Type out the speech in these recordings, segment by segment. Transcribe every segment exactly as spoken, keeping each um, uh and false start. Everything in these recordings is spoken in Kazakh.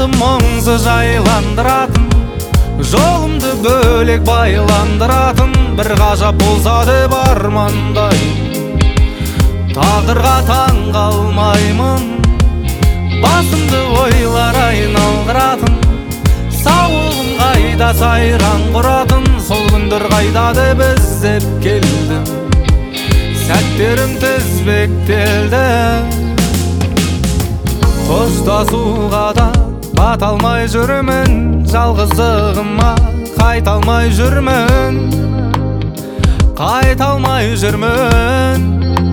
Жанымды мұңсыз жайландыратын, жолымды бөлек байландыратын бір ғажап болса деп армандаймын. Тағдырға таң қалмаймын, басымды ойлар айналдыратын, сауығым қайда сайран құратын, сол күндер қайда деп іздеп келдім. Сәттерім тізбектелді, қоштасуға да бата алмай жүрмін, жалғыздығыма қайта алмай жүрмін, қайта алмай жүрмін.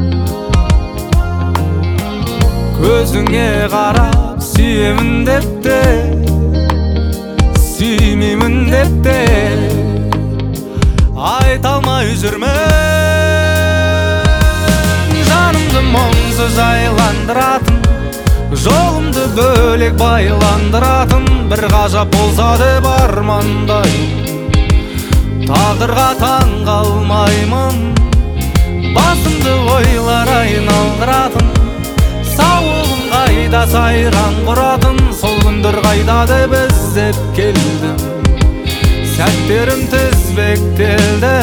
Көзіңе қарап сүйемін деп те, сүймеймін деп те айта алмай жүрмін. Жанымды мұңсыз жайландыратын, жолымды бөлек байландыратын бір ғажап болса деп армандаймын. Тағдырға таң қалмаймын, басымды ойлар айналдыратын, сауығым қайда сайран құратын, сол күндер қайда деп іздеп келдім. Сәттерім тізбектелді.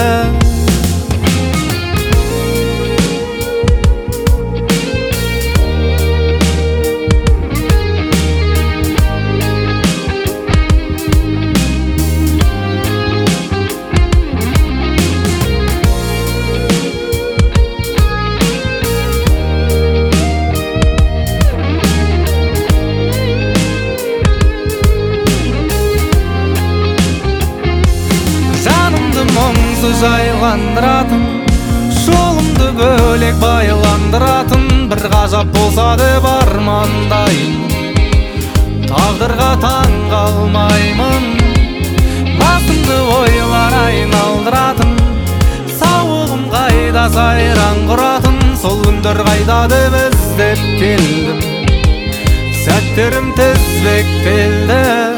Мұңсыз жайландыратын, жолымды бөлек байландыратын бір ғажап болса деп армандаймын. Тағдырға таң қалмаймын, басымды ойлар айналдыратын, сауығым қайда сайран құратын, сол күндер қайда деп іздеп келдім. Сәттерім тізбектелді.